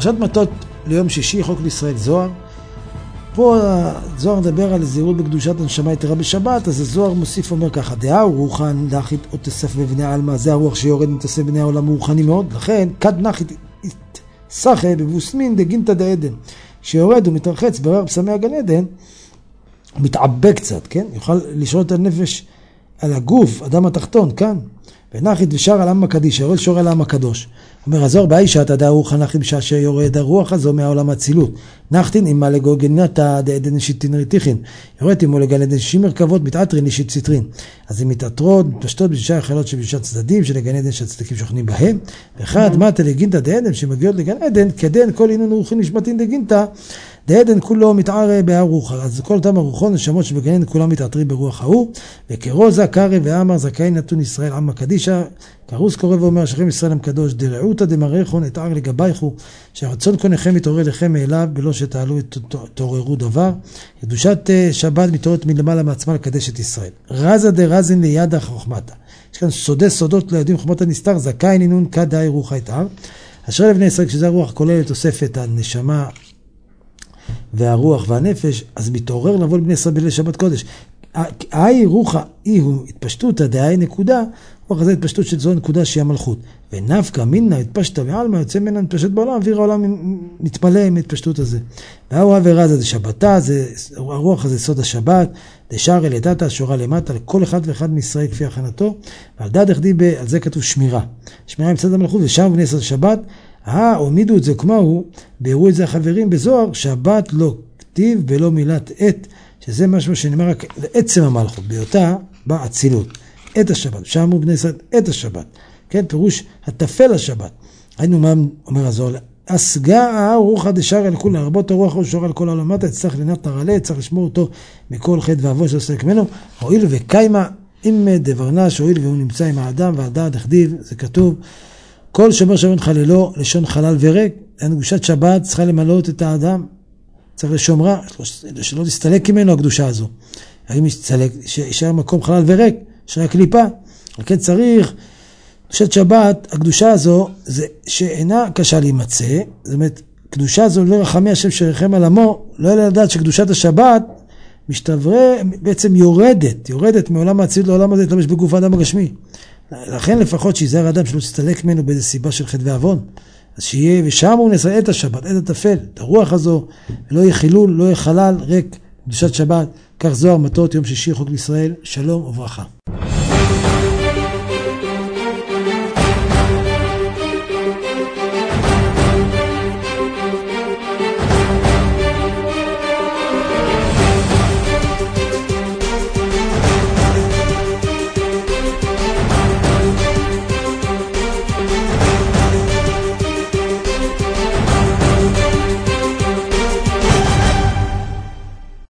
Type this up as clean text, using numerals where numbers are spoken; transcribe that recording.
פרשת מטות ליום שישי, חוק לישראל זוהר. פה זוהר מדבר על זהירות בקדושת הנשמה יתרה בשבת, אז הזוהר מוסיף אומר ככה, דעה רוחן להחית או תסף בבני העלמא, זה הרוח שיורד מתאסף בבני העולם רוחני מאוד, לכן כד נחית סחה בבוסמין דגינתא דעדן, שיורד ומתרחץ ברר פסמי הגן עדן, מתעבה קצת, כן? יוכל לשרות על נפש, על הגוף, אדם התחתון, כאן. ונחית ושר על עם הקדיש, יורד שור על עם הקדוש. אומר הזוהר באישה, תדע רוח נחית בשעה שיורד הרוח הזו מהעולם הצילות. נחתין אימה לגוגנתה דעדן נשיתין ריתיכין. יורד אימו לגן עדן 60 מרכבות מתעטרין נשית ציטרין. אז הן מתעטרות, מתפשטות בששה החלות שבששה צדדים, של הגן עדן שהצדקים שוכנים בהם. ואחד מטה לגינתא דעדן שמגיעות לגן עדן, כדן כל אינון רוחין נשמתין דגינתא, דעדן כולו מתערה בהר רוח. אז כל אותם הרוחון נשמות שבגן עדן כולם מתעטרים ברוח ההוא, וכרוזה קרא ואמר זכאי נתון ישראל עם הקדישה, כרוס קורא ואומר שכם ישראל עם קדוש דרעותא דמרחון את ער לגבייכו, שרצון קונכם יתעורר לכם מאליו בלא שתעלו תעוררו דבר. קדושת שבת מתעוררת מלמעלה מעצמה לקדש את ישראל. רזה דרזין לידע חוכמתה. יש כאן סודי סודות ליודעים חוכמת הנסתר, זכאי נינון כדאי רוחה את ער. אשר לבני ישראל, כשזה הרוח כולל תוספת הנשמה והרוח והנפש, אז מתעורר לבוא לבני ישראל בליל שבת קודש. האי רוחה אי הוא התפשטות, הדאי נקודה, רוח הזה התפשטות של זו נקודה שהיא המלכות. ונפקא מינה התפשטה מעלמא, יוצא ממנה מתפשט בעולם, אוויר העולם מתמלא עם התפשטות הזה. והאו ורזה זה שבתה, הרוח הזה סוד השבת, דשאר אל ידעתה, שורה למטה, לכל אחד ואחד מישראל כפי הכנתו, ועל דעת החדיב, על זה כתוב שמירה. שמירה עם צד המלכות, ושם בני ישראל שבת, העמידו את זה כמהו, בהראו את זה החברים בזוהר, שבת לא כתיב ולא מילת עת, שזה משהו שנאמר רק לעצם המלכות, בהיותה באצילות. את השבת, שם אמרו בני ישראל את השבת, כן, פירוש התפל השבת. היינו מה אומר הזוהר, אסגה רוחא דשאר אל כולה, רבות הרוח ושורה על כל העולמות, צריך לנת נרלה, צריך לשמור אותו מכל חטא ועוון שלא סלק ממנו, הואיל וקיימה עם דברנש, הואיל והוא נמצא עם האדם, ועל דעת דכתיב, זה כתוב, כל שומר שבת חללו, לשון חלל וריק, קדושת שבת צריכה למלאות את האדם, צריך לשומרה, שלא תסתלק ממנו הקדושה הזו. האם יישאר מקום חלל וריק, שרי הקליפה, כן צריך, קדושת שבת, הקדושה הזו, זה שאינה קשה להימצא, זאת אומרת, קדושה הזו לא רחמי השם שרחם על עמו, לא יהיה לדעת שקדושת השבת משתברה, בעצם יורדת מעולם האצילות לעולם הזה, תלבש בגוף האדם הגשמי. לכן לפחות שיזהר האדם שלא תסתלק ממנו באיזה סיבה של חטא ועוון, אז שיהיה, ושם הוא נסע את השבת, את התפל, את הרוח הזו, לא יהיה חילול, לא יהיה חלל, ריק, קדושת שבת, כך זוהר מטות יום שישי חוק לישראל, שלום וברכה.